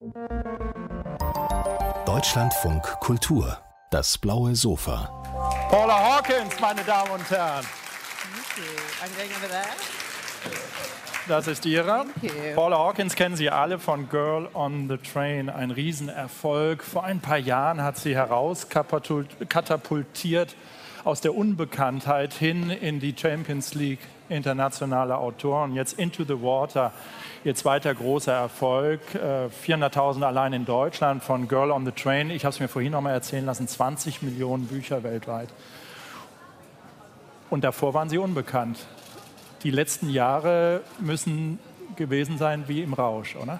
Deutschlandfunk Kultur. Das blaue Sofa. Paula Hawkins, meine Damen und Herren. Das ist ihre. Paula Hawkins kennen Sie alle von Girl on the Train. Ein Riesenerfolg. Vor ein paar Jahren hat sie herauskatapultiert aus der Unbekanntheit hin in die Champions League internationale Autoren. Jetzt Into the Water, ihr zweiter großer Erfolg. 400.000 allein in Deutschland von Girl on the Train. Ich habe es mir vorhin noch mal erzählen lassen, 20 Millionen Bücher weltweit. Und davor waren sie unbekannt. Die letzten Jahre müssen gewesen sein wie im Rausch, oder?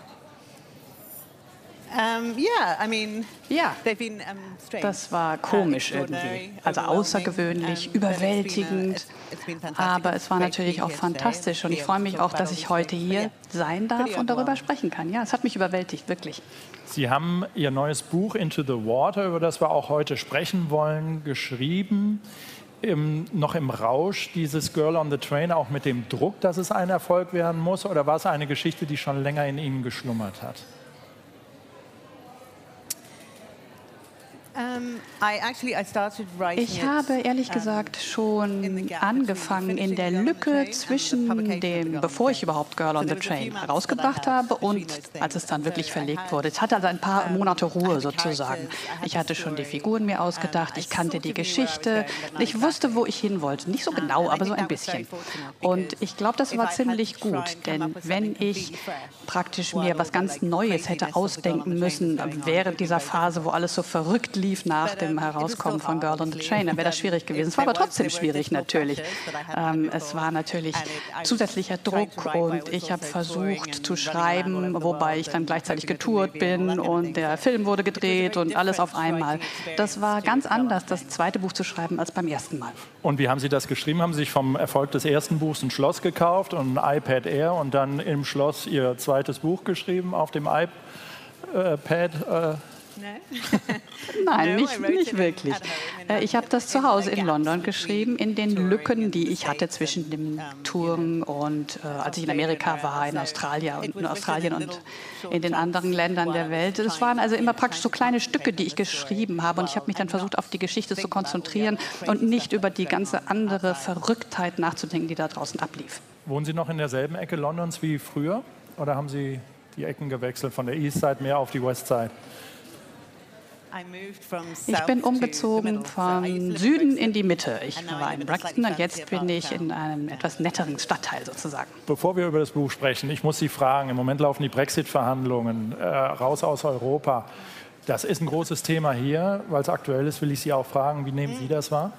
Ja, das war komisch irgendwie, also außergewöhnlich, überwältigend, aber es war natürlich auch fantastisch und ich freue mich auch, dass ich heute hier sein darf und darüber sprechen kann. Ja, es hat mich überwältigt, wirklich. Sie haben Ihr neues Buch Into the Water, über das wir auch heute sprechen wollen, geschrieben. Noch im Rausch dieses Girl on the Train, auch mit dem Druck, dass es ein Erfolg werden muss, oder war es eine Geschichte, die schon länger in Ihnen geschlummert hat? Ich habe ehrlich gesagt schon angefangen in der Lücke zwischen dem, bevor ich überhaupt Girl on the Train herausgebracht habe und als es dann wirklich verlegt wurde. Es hatte also ein paar Monate Ruhe sozusagen. Ich hatte schon die Figuren mir ausgedacht, ich kannte die Geschichte, ich wusste, wo ich hin wollte. Nicht so genau, aber so ein bisschen. Und ich glaube, das war ziemlich gut, denn wenn ich praktisch mir was ganz Neues hätte ausdenken müssen während dieser Phase, wo alles so verrückt lief nach dem Herauskommen von Girl on the Train, dann wäre das schwierig gewesen. Es war aber trotzdem schwierig natürlich. Es war natürlich zusätzlicher Druck und ich habe versucht zu schreiben, wobei ich dann gleichzeitig getourt bin und der Film wurde gedreht und alles auf einmal. Das war ganz anders, das zweite Buch zu schreiben, als beim ersten Mal. Und wie haben Sie das geschrieben? Haben Sie sich vom Erfolg des ersten Buchs ein Schloss gekauft und ein iPad Air und dann im Schloss Ihr zweites Buch geschrieben auf dem iPad? Nein, nicht wirklich. Ich habe das zu Hause in London geschrieben, in den Lücken, die ich hatte zwischen dem Touren und als ich in Amerika war, in Australien und in den anderen Ländern der Welt. Es waren also immer praktisch so kleine Stücke, die ich geschrieben habe und ich habe mich dann versucht, auf die Geschichte zu konzentrieren und nicht über die ganze andere Verrücktheit nachzudenken, die da draußen ablief. Wohnen Sie noch in derselben Ecke Londons wie früher oder haben Sie die Ecken gewechselt von der East Side mehr auf die West Side? Ich bin umgezogen vom Süden in die Mitte. Ich war in Brixton und jetzt bin ich in einem etwas netteren Stadtteil sozusagen. Bevor wir über das Buch sprechen, ich muss Sie fragen, im Moment laufen die Brexit-Verhandlungen, raus aus Europa. Das ist ein großes Thema hier, weil es aktuell ist, will ich Sie auch fragen, wie nehmen Sie das wahr?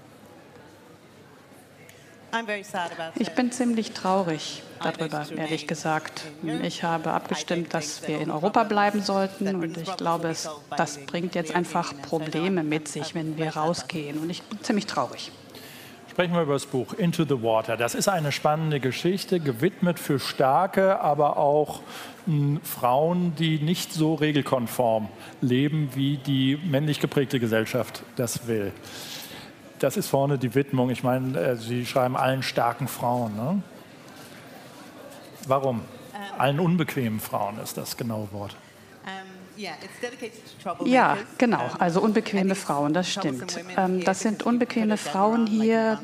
Ich bin ziemlich traurig darüber, ehrlich gesagt. Ich habe abgestimmt, dass wir in Europa bleiben sollten und ich glaube, das bringt jetzt einfach Probleme mit sich, wenn wir rausgehen und ich bin ziemlich traurig. Sprechen wir über das Buch Into the Water. Das ist eine spannende Geschichte, gewidmet für starke, aber auch Frauen, die nicht so regelkonform leben, wie die männlich geprägte Gesellschaft das will. Das ist vorne die Widmung. Ich meine, Sie schreiben allen starken Frauen. Ne? Warum? Allen unbequemen Frauen ist das genaue Wort. Ja, genau. Also unbequeme Frauen, das stimmt. Das sind unbequeme Frauen hier.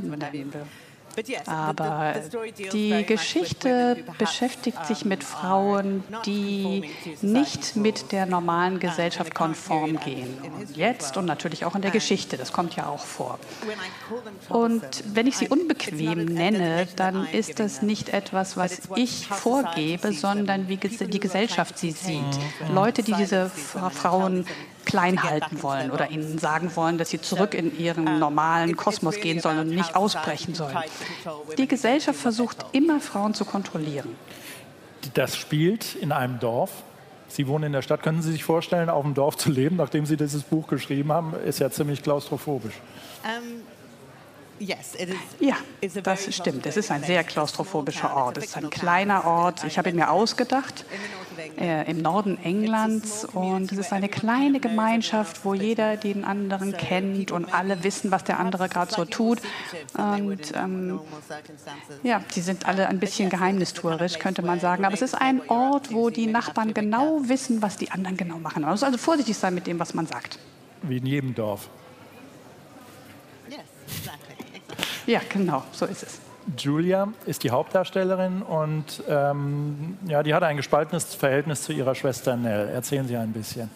Aber die Geschichte beschäftigt sich mit Frauen, die nicht mit der normalen Gesellschaft konform gehen. Und jetzt und natürlich auch in der Geschichte, das kommt ja auch vor. Und wenn ich sie unbequem nenne, dann ist das nicht etwas, was ich vorgebe, sondern wie die Gesellschaft sie sieht. Leute, die diese Frauen klein halten wollen oder ihnen sagen wollen, dass sie zurück in ihren normalen Kosmos gehen sollen und nicht ausbrechen sollen. Die Gesellschaft versucht immer, Frauen zu kontrollieren. Das spielt in einem Dorf. Sie wohnen in der Stadt. Können Sie sich vorstellen, auf dem Dorf zu leben, nachdem Sie dieses Buch geschrieben haben? Ist ja ziemlich klaustrophobisch. Ja, das stimmt. Es ist ein sehr klaustrophobischer Ort. Es ist ein kleiner Ort. Ich habe ihn mir ausgedacht, im Norden Englands. Und es ist eine kleine Gemeinschaft, wo jeder den anderen kennt und alle wissen, was der andere gerade so tut. Und ja, die sind alle ein bisschen geheimnistuerisch, könnte man sagen. Aber es ist ein Ort, wo die Nachbarn genau wissen, was die anderen genau machen. Man muss also vorsichtig sein mit dem, was man sagt. Wie in jedem Dorf. Ja, genau, so ist es. Julia ist die Hauptdarstellerin und ja, die hat ein gespaltenes Verhältnis zu ihrer Schwester Nell. Erzählen Sie ein bisschen.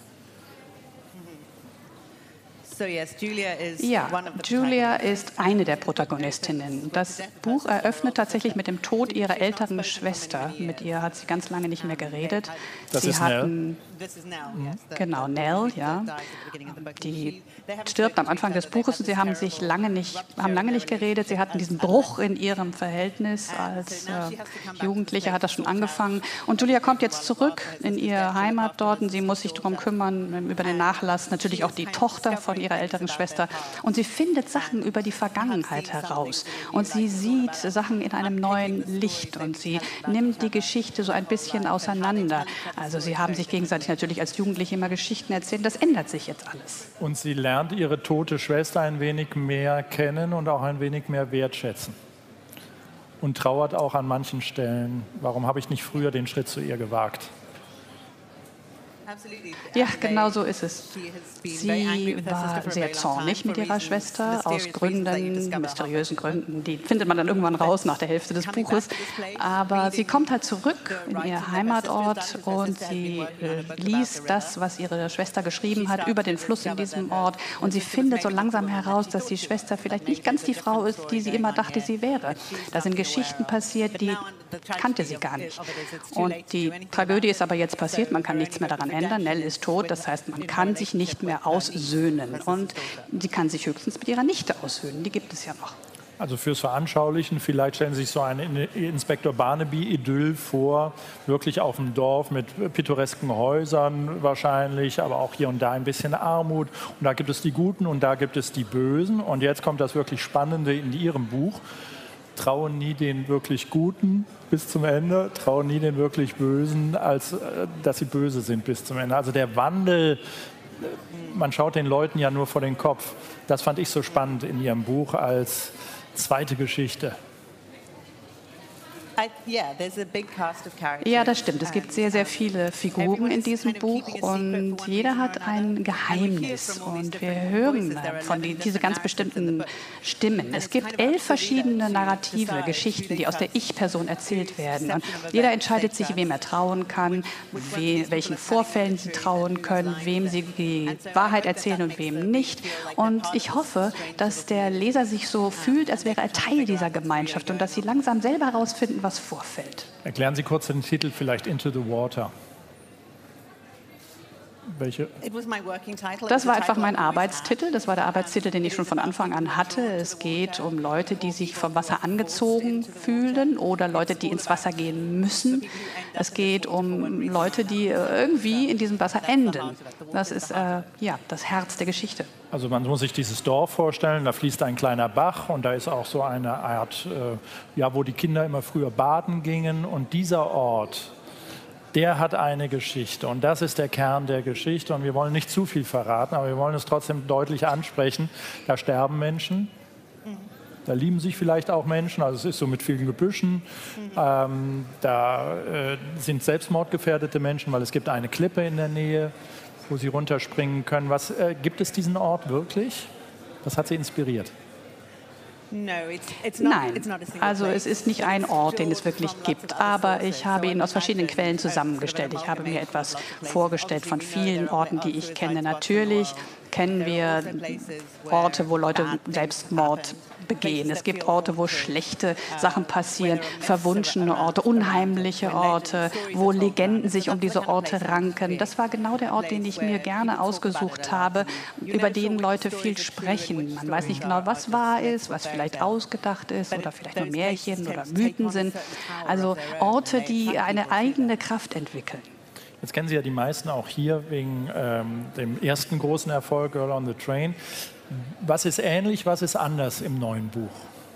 Ja, Julia ist eine der Protagonistinnen. Das Buch eröffnet tatsächlich mit dem Tod ihrer älteren Schwester. Mit ihr hat sie ganz lange nicht mehr geredet. Das ist Nell. Genau, Nell, ja. Die stirbt am Anfang des Buches und sie haben lange nicht geredet. Sie hatten diesen Bruch in ihrem Verhältnis. Als Jugendliche hat das schon angefangen. Und Julia kommt jetzt zurück in ihre Heimat dort und sie muss sich darum kümmern, über den Nachlass. Natürlich auch die Tochter von ihrer älteren Schwester. Und sie findet Sachen über die Vergangenheit heraus. Und sie sieht Sachen in einem neuen Licht. Und sie nimmt die Geschichte so ein bisschen auseinander. Also sie haben sich gegenseitig natürlich als Jugendliche immer Geschichten erzählt. Das ändert sich jetzt alles. Und sie lernt ihre tote Schwester ein wenig mehr kennen und auch ein wenig mehr wertschätzen. Und trauert auch an manchen Stellen. Warum habe ich nicht früher den Schritt zu ihr gewagt? Ja, genau so ist es. Sie war sehr zornig mit ihrer Schwester, aus Gründen, mysteriösen Gründen. Die findet man dann irgendwann raus nach der Hälfte des Buches. Aber sie kommt halt zurück in ihr Heimatort und sie liest das, was ihre Schwester geschrieben hat, über den Fluss in diesem Ort. Und sie findet so langsam heraus, dass die Schwester vielleicht nicht ganz die Frau ist, die sie immer dachte, sie wäre. Da sind Geschichten passiert, die kannte sie gar nicht. Und die Tragödie ist aber jetzt passiert, man kann nichts mehr daran ändern. Nell ist tot, das heißt, man kann sich nicht mehr aussöhnen. Und sie kann sich höchstens mit ihrer Nichte aussöhnen, die gibt es ja noch. Also fürs Veranschaulichen, vielleicht stellen Sie sich so ein Inspektor Barnaby-Idyll vor, wirklich auf dem Dorf mit pittoresken Häusern wahrscheinlich, aber auch hier und da ein bisschen Armut. Und da gibt es die Guten und da gibt es die Bösen. Und jetzt kommt das wirklich Spannende in Ihrem Buch. Trauen nie den wirklich Guten bis zum Ende, trauen nie den wirklich Bösen, als dass sie böse sind bis zum Ende. Also der Wandel, man schaut den Leuten ja nur vor den Kopf. Das fand ich so spannend in Ihrem Buch als zweite Geschichte. Ja, das stimmt. Es gibt sehr, sehr viele Figuren in diesem Buch und jeder hat ein Geheimnis. Und wir hören von diese ganz bestimmten Stimmen. Es gibt 11 verschiedene Narrative, Geschichten, die aus der Ich-Person erzählt werden. Und jeder entscheidet sich, wem er trauen kann, welchen Vorfällen sie trauen können, wem sie die Wahrheit erzählen und wem nicht. Und ich hoffe, dass der Leser sich so fühlt, als wäre er Teil dieser Gemeinschaft und dass sie langsam selber herausfinden, was vorfällt. Erklären Sie kurz den Titel, vielleicht Into the Water. Welche? Das war einfach mein Arbeitstitel. Das war der Arbeitstitel, den ich schon von Anfang an hatte. Es geht um Leute, die sich vom Wasser angezogen fühlen oder Leute, die ins Wasser gehen müssen. Es geht um Leute, die irgendwie in diesem Wasser enden. Das ist ja das Herz der Geschichte. Also man muss sich dieses Dorf vorstellen, da fließt ein kleiner Bach und da ist auch so eine Art, ja, wo die Kinder immer früher baden gingen. Und dieser Ort, der hat eine Geschichte und das ist der Kern der Geschichte. Und wir wollen nicht zu viel verraten, aber wir wollen es trotzdem deutlich ansprechen. Da sterben Menschen, da lieben sich vielleicht auch Menschen, also es ist so mit vielen Gebüschen. Da sind selbstmordgefährdete Menschen, weil es gibt eine Klippe in der Nähe, wo sie runterspringen können. Gibt es diesen Ort wirklich? Was hat Sie inspiriert? Nein, also es ist nicht ein Ort, den es wirklich gibt, aber ich habe ihn aus verschiedenen Quellen zusammengestellt. Ich habe mir etwas vorgestellt von vielen Orten, die ich kenne. Natürlich kennen wir Orte, wo Leute Selbstmord begehen. Es gibt Orte, wo schlechte Sachen passieren, verwunschene Orte, unheimliche Orte, wo Legenden sich um diese Orte ranken. Das war genau der Ort, den ich mir gerne ausgesucht habe, über den Leute viel sprechen. Man weiß nicht genau, was wahr ist, was vielleicht ausgedacht ist oder vielleicht nur Märchen oder Mythen sind. Also Orte, die eine eigene Kraft entwickeln. Jetzt kennen Sie ja die meisten auch hier wegen dem ersten großen Erfolg, Girl on the Train. Was ist ähnlich, was ist anders im neuen Buch?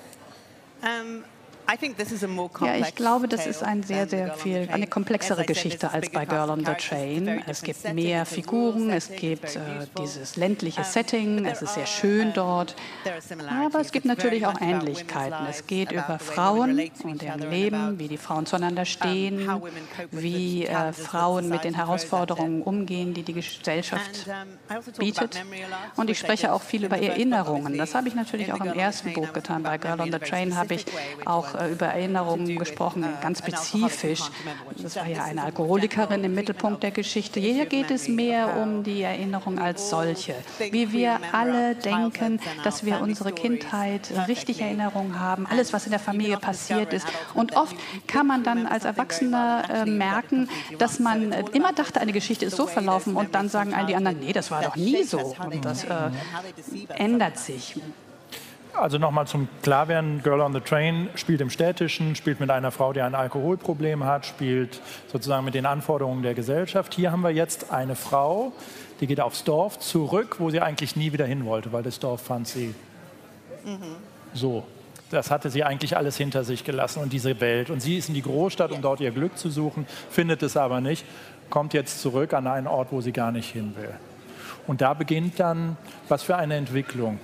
Ja, ich glaube, das ist eine komplexere Geschichte als bei Girl on the Train. Es gibt mehr Figuren, es gibt dieses ländliche Setting, es ist sehr schön dort, aber es gibt natürlich auch Ähnlichkeiten. Es geht über Frauen und deren Leben, wie die Frauen zueinander stehen, wie Frauen mit den Herausforderungen umgehen, die die Gesellschaft bietet. Und ich spreche auch viel über Erinnerungen. Das habe ich natürlich auch im ersten Buch getan. Bei Girl on the Train habe ich auch über Erinnerungen gesprochen, ganz spezifisch. Das war ja eine Alkoholikerin im Mittelpunkt der Geschichte. Hier geht es mehr um die Erinnerung als solche. Wie wir alle denken, dass wir unsere Kindheit richtig Erinnerungen haben, alles, was in der Familie passiert ist. Und oft kann man dann als Erwachsener merken, dass man immer dachte, eine Geschichte ist so verlaufen und dann sagen die anderen, nee, das war doch nie so. Und das ändert sich. Also nochmal zum Klarwerden, Girl on the Train spielt im Städtischen, spielt mit einer Frau, die ein Alkoholproblem hat, spielt sozusagen mit den Anforderungen der Gesellschaft. Hier haben wir jetzt eine Frau, die geht aufs Dorf zurück, wo sie eigentlich nie wieder hin wollte, weil das Dorf fand sie so. Das hatte sie eigentlich alles hinter sich gelassen und diese Welt. Und sie ist in die Großstadt, um dort ihr Glück zu suchen, findet es aber nicht, kommt jetzt zurück an einen Ort, wo sie gar nicht hin will. Und da beginnt dann, was für eine Entwicklung.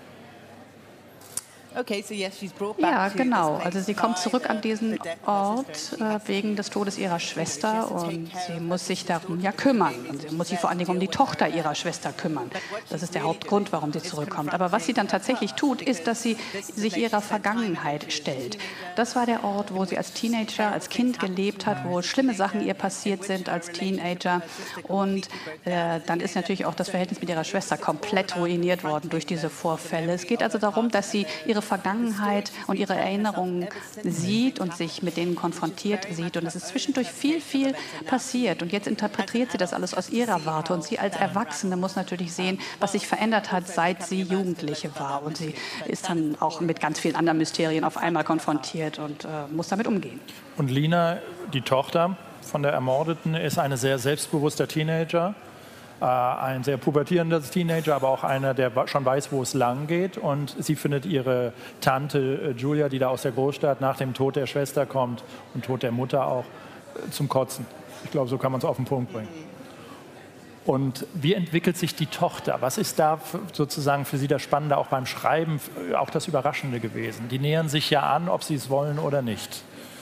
Ja, genau. Also sie kommt zurück an diesen Ort wegen des Todes ihrer Schwester und sie muss sich darum kümmern. Und sie muss sich vor allen Dingen um die Tochter ihrer Schwester kümmern. Das ist der Hauptgrund, warum sie zurückkommt. Aber was sie dann tatsächlich tut, ist, dass sie sich ihrer Vergangenheit stellt. Das war der Ort, wo sie als Teenager, als Kind gelebt hat, wo schlimme Sachen ihr passiert sind als Teenager. Und dann ist natürlich auch das Verhältnis mit ihrer Schwester komplett ruiniert worden durch diese Vorfälle. Es geht also darum, dass sie ihre Vergangenheit und ihre Erinnerungen sieht und sich mit denen konfrontiert sieht. Und es ist zwischendurch viel, viel passiert. Und jetzt interpretiert sie das alles aus ihrer Warte. Und sie als Erwachsene muss natürlich sehen, was sich verändert hat, seit sie Jugendliche war. Und sie ist dann auch mit ganz vielen anderen Mysterien auf einmal konfrontiert und muss damit umgehen. Und Lina, die Tochter von der Ermordeten, ist eine sehr selbstbewusster Teenager. Ein sehr pubertierender Teenager, aber auch einer, der schon weiß, wo es lang geht. Und sie findet ihre Tante Julia, die da aus der Großstadt nach dem Tod der Schwester kommt und Tod der Mutter auch, zum Kotzen. Ich glaube, so kann man es auf den Punkt bringen. Und wie entwickelt sich die Tochter? Was ist da sozusagen für Sie das Spannende, auch beim Schreiben, auch das Überraschende gewesen? Die nähern sich ja an, ob sie es wollen oder nicht.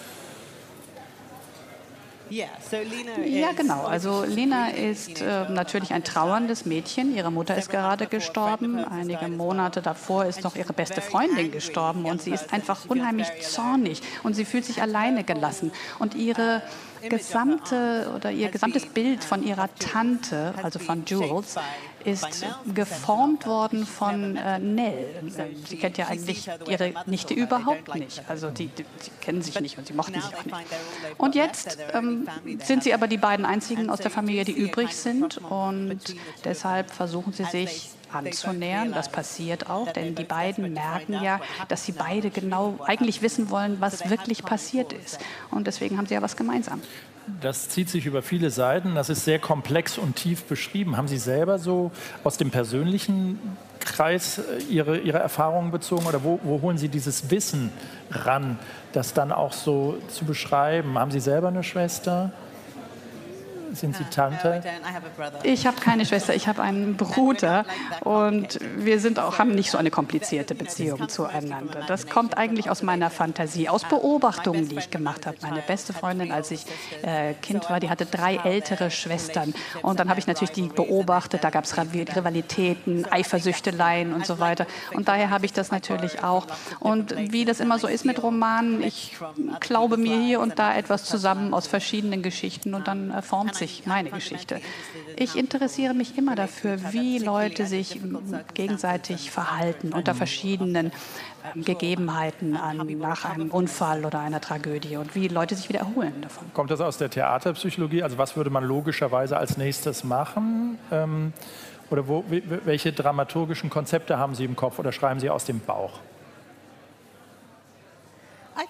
Ja, genau. Also Lina ist natürlich ein trauerndes Mädchen. Ihre Mutter ist gerade gestorben. Einige Monate davor ist noch ihre beste Freundin gestorben. Und sie ist einfach unheimlich zornig. Und sie fühlt sich alleine gelassen. Und ihr gesamtes Bild von ihrer Tante, also von Jules, ist geformt worden von Nell. Sie kennt ja eigentlich ihre Nichte überhaupt nicht. Also die kennen sich nicht und sie mochten sich auch nicht. Und jetzt sind sie aber die beiden einzigen aus der Familie, die übrig sind. Und deshalb versuchen sie sich anzunähern. Das passiert auch, denn die beiden merken ja, dass sie beide genau eigentlich wissen wollen, was wirklich passiert ist. Und deswegen haben sie ja was gemeinsam. Das zieht sich über viele Seiten. Das ist sehr komplex und tief beschrieben. Haben Sie selber so aus dem persönlichen Kreis Ihre Erfahrungen bezogen? Oder wo holen Sie dieses Wissen ran, das dann auch so zu beschreiben? Haben Sie selber eine Schwester? Sind Sie Tante? Ich habe keine Schwester, ich habe einen Bruder und wir haben nicht so eine komplizierte Beziehung zueinander. Das kommt eigentlich aus meiner Fantasie, aus Beobachtungen, die ich gemacht habe. Meine beste Freundin, als ich Kind war, die hatte 3 ältere Schwestern und dann habe ich natürlich die beobachtet, da gab es Rivalitäten, Eifersüchteleien und so weiter und daher habe ich das natürlich auch. Und wie das immer so ist mit Romanen, ich glaube mir hier und da etwas zusammen aus verschiedenen Geschichten und dann formt sich meine Geschichte. Ich interessiere mich immer dafür, wie Leute sich gegenseitig verhalten unter verschiedenen Gegebenheiten nach einem Unfall oder einer Tragödie und wie Leute sich wieder erholen davon. Kommt das aus der Theaterpsychologie? Also was würde man logischerweise als nächstes machen? Oder welche dramaturgischen Konzepte haben Sie im Kopf oder schreiben Sie aus dem Bauch?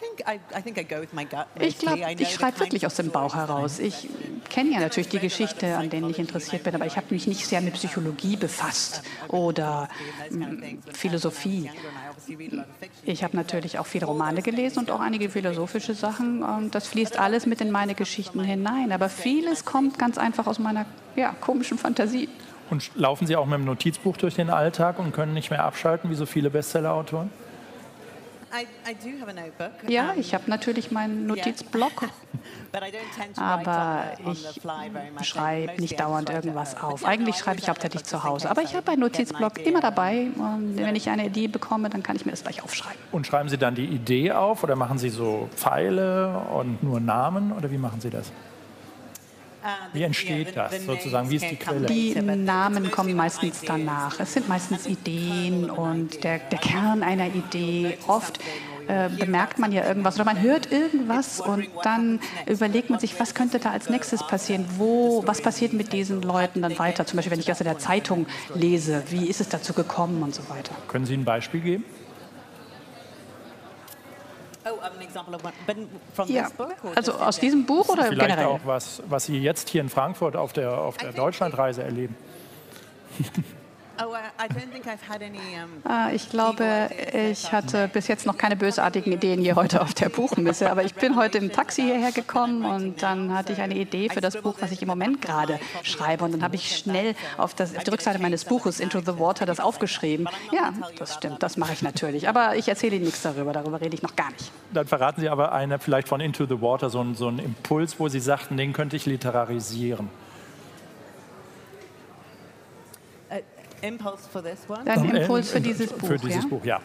Ich glaube, ich schreibe wirklich aus dem Bauch heraus. Ich kenne ja natürlich die Geschichte, an denen ich interessiert bin, aber ich habe mich nicht sehr mit Psychologie befasst oder Philosophie. Ich habe natürlich auch viele Romane gelesen und auch einige philosophische Sachen. Und das fließt alles mit in meine Geschichten hinein. Aber vieles kommt ganz einfach aus meiner komischen Fantasie. Und laufen Sie auch mit dem Notizbuch durch den Alltag und können nicht mehr abschalten, wie so viele Bestseller-Autoren? Ja, ich habe natürlich meinen Notizblock, aber ich schreibe nicht dauernd irgendwas auf. Eigentlich schreibe ich hauptsächlich zu Hause, aber ich habe einen Notizblock immer dabei und wenn ich eine Idee bekomme, dann kann ich mir das gleich aufschreiben. Und schreiben Sie dann die Idee auf oder machen Sie so Pfeile und nur Namen oder wie machen Sie das? Wie entsteht das sozusagen? Wie ist die Quelle? Die Namen kommen meistens danach. Es sind meistens Ideen und der Kern einer Idee. Oft bemerkt man ja irgendwas oder man hört irgendwas und dann überlegt man sich, was könnte da als nächstes passieren? Was passiert mit diesen Leuten dann weiter? Zum Beispiel, wenn ich das in der Zeitung lese, wie ist es dazu gekommen und so weiter. Können Sie ein Beispiel geben? Ja, also aus diesem Buch oder vielleicht generell? Auch was Sie jetzt hier in Frankfurt auf der Deutschlandreise erleben. Ich glaube, ich hatte bis jetzt noch keine bösartigen Ideen hier heute auf der Buchmesse, aber ich bin heute im Taxi hierher gekommen und dann hatte ich eine Idee für das Buch, was ich im Moment gerade schreibe. Und dann habe ich schnell auf die Rückseite meines Buches Into the Water das aufgeschrieben. Ja, das stimmt, das mache ich natürlich. Aber ich erzähle Ihnen nichts darüber rede ich noch gar nicht. Dann verraten Sie aber vielleicht von Into the Water so einen Impuls, wo Sie sagten, den könnte ich literarisieren. Ein Impuls für dieses Buch. Für dieses Buch, ja.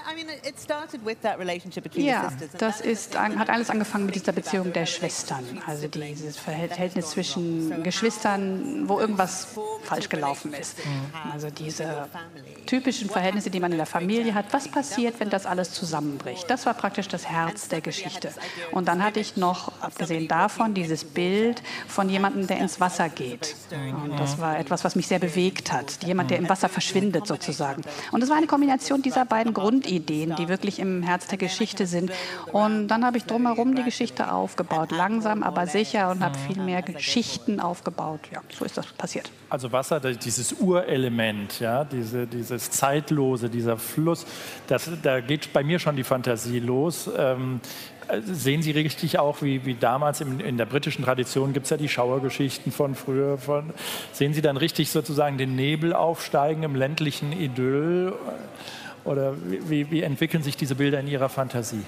Ja, hat alles angefangen mit dieser Beziehung der Schwestern. Also dieses Verhältnis zwischen Geschwistern, wo irgendwas falsch gelaufen ist. Also diese typischen Verhältnisse, die man in der Familie hat. Was passiert, wenn das alles zusammenbricht? Das war praktisch das Herz der Geschichte. Und dann hatte ich noch, abgesehen davon, dieses Bild von jemandem, der ins Wasser geht. Und das war etwas, was mich sehr bewegt hat. Jemand, der im Wasser verschwindet sozusagen. Und es war eine Kombination dieser beiden Grundideen, die wirklich im Herz der Geschichte sind. Und dann habe ich drumherum die Geschichte aufgebaut, langsam, aber sicher und habe viel mehr Geschichten aufgebaut. Ja, so ist das passiert. Also Wasser, dieses Urelement, ja, dieses Zeitlose, dieser Fluss, da geht bei mir schon die Fantasie los. Sehen Sie richtig auch, wie damals in der britischen Tradition gibt es ja die Schauergeschichten von früher. Sehen Sie dann richtig sozusagen den Nebel aufsteigen im ländlichen Idyll? Oder wie entwickeln sich diese Bilder in Ihrer Fantasie?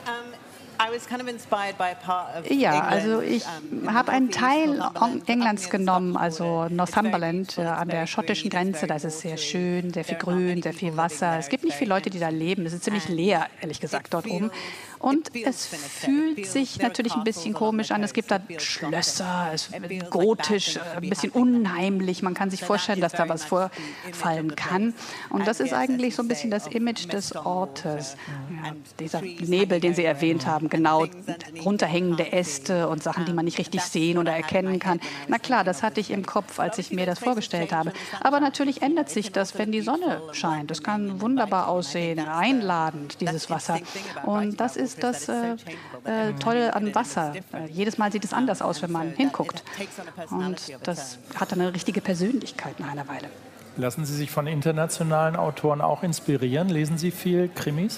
Ja, also ich habe einen Teil Englands genommen, also Northumberland an der schottischen Grenze. Da ist es sehr schön, sehr viel Grün, sehr viel Wasser. Es gibt nicht viele Leute, die da leben. Es ist ziemlich leer, ehrlich gesagt, dort oben. Und es fühlt sich natürlich ein bisschen komisch an. Es gibt da Schlösser, es ist gotisch, ein bisschen unheimlich. Man kann sich vorstellen, dass da was vorfallen kann. Und das ist eigentlich so ein bisschen das Image des Ortes. Ja, dieser Nebel, den Sie erwähnt haben, genau, runterhängende Äste und Sachen, die man nicht richtig sehen oder erkennen kann. Na klar, das hatte ich im Kopf, als ich mir das vorgestellt habe. Aber natürlich ändert sich das, wenn die Sonne scheint. Das kann wunderbar aussehen, einladend, dieses Wasser. Und das ist das Tolle an Wasser. Jedes Mal sieht es anders aus, wenn man hinguckt. Und das hat dann eine richtige Persönlichkeit nach einer Weile. Lassen Sie sich von internationalen Autoren auch inspirieren? Lesen Sie viel Krimis?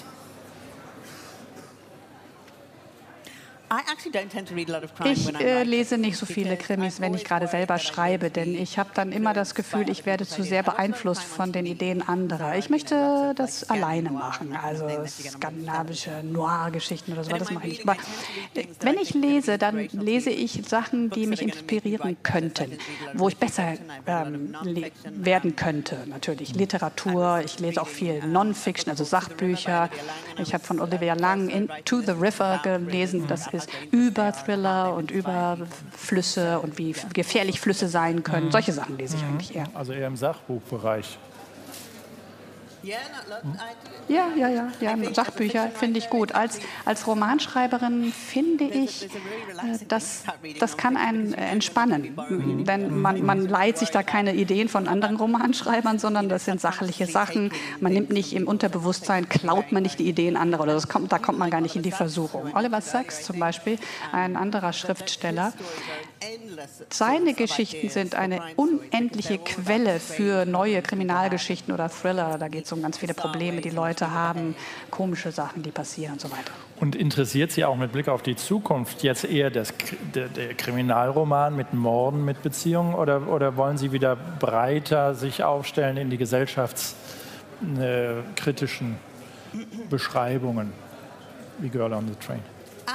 Ich lese nicht so viele Krimis, wenn ich gerade selber schreibe, denn ich habe dann immer das Gefühl, ich werde zu sehr beeinflusst von den Ideen anderer. Ich möchte das alleine machen, also skandinavische Noir-Geschichten oder so, das mache ich nicht. Aber wenn ich lese, dann lese ich Sachen, die mich inspirieren könnten, wo ich besser werden könnte, natürlich. Literatur, ich lese auch viel Non-Fiction, also Sachbücher. Ich habe von Olivia Lang Into the River gelesen, das ist über Thriller und über Flüsse und wie gefährlich Flüsse sein können. Solche Sachen lese ich eigentlich eher. Also eher im Sachbuchbereich. Ja, Sachbücher finde ich gut. Als Romanschreiberin finde ich, das kann einen entspannen. Denn man leiht sich da keine Ideen von anderen Romanschreibern, sondern das sind sachliche Sachen. Man nimmt nicht im Unterbewusstsein, klaut man nicht die Ideen anderer. Oder da kommt man gar nicht in die Versuchung. Oliver Sacks zum Beispiel, ein anderer Schriftsteller, seine Geschichten sind eine unendliche Quelle für neue Kriminalgeschichten oder Thriller. Da geht es um ganz viele Probleme, die Leute haben, komische Sachen, die passieren und so weiter. Und interessiert Sie auch mit Blick auf die Zukunft jetzt eher der Kriminalroman mit Morden, mit Beziehungen oder wollen Sie wieder breiter sich aufstellen in die gesellschaftskritischen Beschreibungen wie Girl on the Train?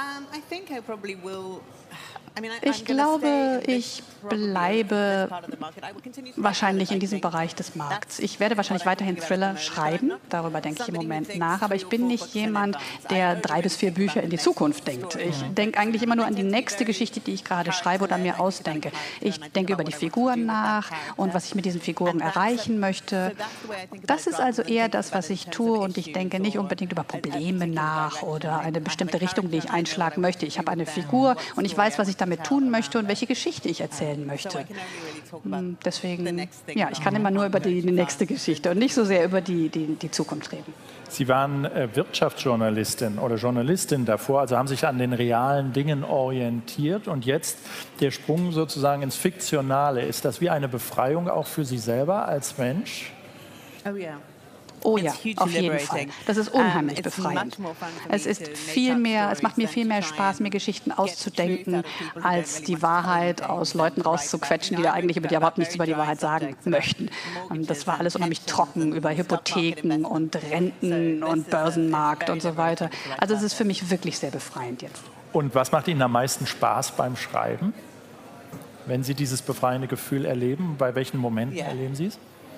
Ich glaube, ich bleibe wahrscheinlich in diesem Bereich des Markts. Ich werde wahrscheinlich weiterhin Thriller schreiben, darüber denke ich im Moment nach, aber ich bin nicht jemand, der 3 bis 4 Bücher in die Zukunft denkt. Ich denke eigentlich immer nur an die nächste Geschichte, die ich gerade schreibe oder mir ausdenke. Ich denke über die Figuren nach und was ich mit diesen Figuren erreichen möchte. Das ist also eher das, was ich tue und ich denke nicht unbedingt über Probleme nach oder eine bestimmte Richtung, die ich einschlagen möchte. Ich habe eine Figur und ich weiß, was ich damit tun möchte und welche Geschichte ich erzählen möchte. Deswegen, ja, ich kann immer nur über die nächste Geschichte und nicht so sehr über die Zukunft reden. Sie waren Wirtschaftsjournalistin oder Journalistin davor, also haben sich an den realen Dingen orientiert und jetzt der Sprung sozusagen ins Fiktionale. Ist das wie eine Befreiung auch für Sie selber als Mensch? Oh ja, auf jeden Fall. Das ist unheimlich befreiend. Es macht mir viel mehr Spaß, mir Geschichten auszudenken, als die Wahrheit aus Leuten rauszuquetschen, die da eigentlich überhaupt nichts über die Wahrheit sagen möchten. Das war alles unheimlich trocken über Hypotheken und Renten und Börsenmarkt und so weiter. Also es ist für mich wirklich sehr befreiend jetzt. Und was macht Ihnen am meisten Spaß beim Schreiben? Wenn Sie dieses befreiende Gefühl erleben, bei welchen Momenten erleben Sie es?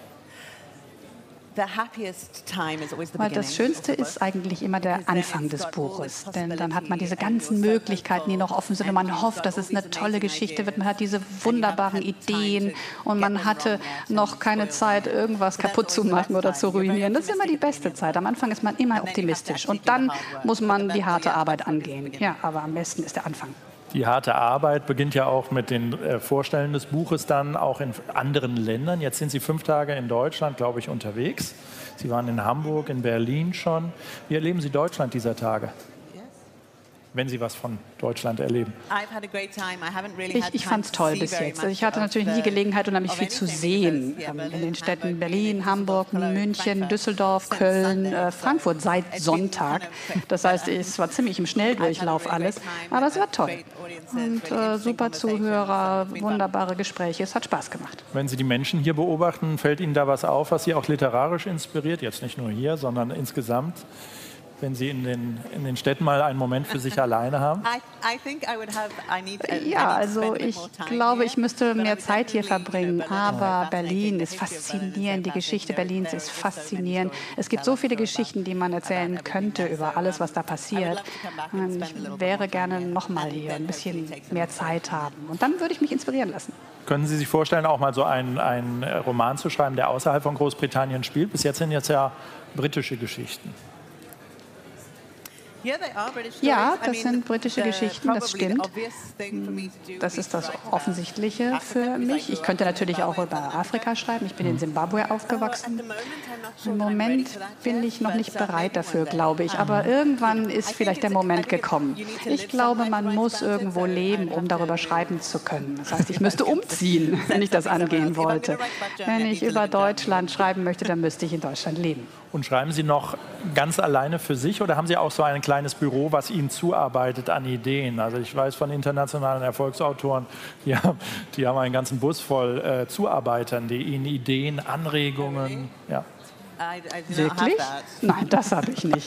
Weil das Schönste ist eigentlich immer der Anfang des Buches, denn dann hat man diese ganzen Möglichkeiten, die noch offen sind und man hofft, dass es eine tolle Geschichte wird. Man hat diese wunderbaren Ideen und man hatte noch keine Zeit, irgendwas kaputt zu machen oder zu ruinieren. Das ist immer die beste Zeit. Am Anfang ist man immer optimistisch und dann muss man die harte Arbeit angehen. Ja, aber am besten ist der Anfang. Die harte Arbeit beginnt ja auch mit den Vorstellen des Buches dann auch in anderen Ländern. Jetzt sind Sie 5 Tage in Deutschland, glaube ich, unterwegs. Sie waren in Hamburg, in Berlin schon. Wie erleben Sie Deutschland dieser Tage? Wenn Sie was von Deutschland erleben. Ich fand es toll bis jetzt. Ich hatte natürlich nie Gelegenheit, unheimlich viel zu sehen. In den Städten Berlin, Hamburg, München, Düsseldorf, Köln, Frankfurt seit Sonntag. Das heißt, es war ziemlich im Schnelldurchlauf alles. Aber es war toll. Und super Zuhörer, wunderbare Gespräche. Es hat Spaß gemacht. Wenn Sie die Menschen hier beobachten, fällt Ihnen da was auf, was Sie auch literarisch inspiriert? Jetzt nicht nur hier, sondern insgesamt? Wenn Sie in den Städten mal einen Moment für sich alleine haben? Ja, also ich glaube, ich müsste mehr Zeit hier verbringen. Aber Berlin ist faszinierend. Die Geschichte Berlins ist faszinierend. Es gibt so viele Geschichten, die man erzählen könnte über alles, was da passiert. Ich wäre gerne noch mal hier, ein bisschen mehr Zeit haben. Und dann würde ich mich inspirieren lassen. Können Sie sich vorstellen, auch mal so einen Roman zu schreiben, der außerhalb von Großbritannien spielt? Bis jetzt sind jetzt ja britische Geschichten. Ja, das sind britische Geschichten, das stimmt. Das ist das Offensichtliche für mich. Ich könnte natürlich auch über Afrika schreiben. Ich bin in Simbabwe aufgewachsen. Im Moment bin ich noch nicht bereit dafür, glaube ich. Aber irgendwann ist vielleicht der Moment gekommen. Ich glaube, man muss irgendwo leben, um darüber schreiben zu können. Das heißt, ich müsste umziehen, wenn ich das angehen wollte. Wenn ich über Deutschland schreiben möchte, dann müsste ich in Deutschland leben. Und schreiben Sie noch ganz alleine für sich oder haben Sie auch so ein kleines Büro, was Ihnen zuarbeitet an Ideen? Also ich weiß von internationalen Erfolgsautoren, die haben einen ganzen Bus voll Zuarbeitern, die Ihnen Ideen, Anregungen... Ja. Wirklich? Nein, das habe ich nicht.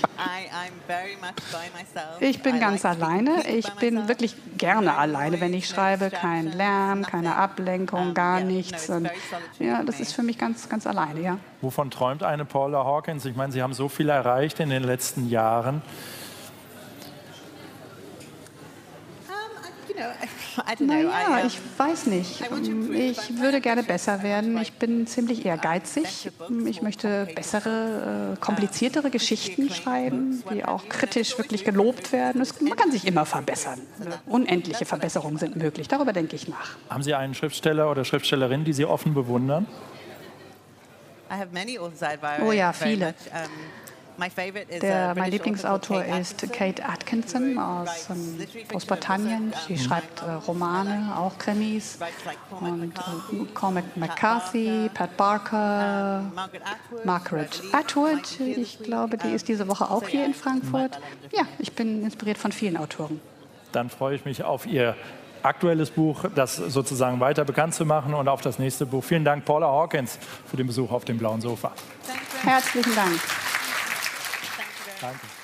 Ich bin ganz alleine. Ich bin wirklich gerne alleine, wenn ich schreibe. Kein Lärm, keine Ablenkung, gar nichts. Und ja, das ist für mich ganz, ganz alleine, ja. Wovon träumt eine Paula Hawkins? Ich meine, Sie haben so viel erreicht in den letzten Jahren. Naja, ich weiß nicht. Ich würde gerne besser werden. Ich bin ziemlich ehrgeizig. Ich möchte bessere, kompliziertere Geschichten schreiben, die auch kritisch wirklich gelobt werden. Man kann sich immer verbessern. Unendliche Verbesserungen sind möglich. Darüber denke ich nach. Haben Sie einen Schriftsteller oder Schriftstellerin, die Sie offen bewundern? Oh ja, viele. Mein Lieblingsautor ist Kate Atkinson aus Großbritannien. Sie schreibt Romane, auch Krimis. Und Cormac McCarthy, Pat Barker, Margaret Atwood. Ich glaube, die ist diese Woche auch hier in Frankfurt. Ja, ich bin inspiriert von vielen Autoren. Dann freue ich mich auf Ihr aktuelles Buch, das sozusagen weiter bekannt zu machen, und auf das nächste Buch. Vielen Dank, Paula Hawkins, für den Besuch auf dem blauen Sofa. Herzlichen Dank. Danke.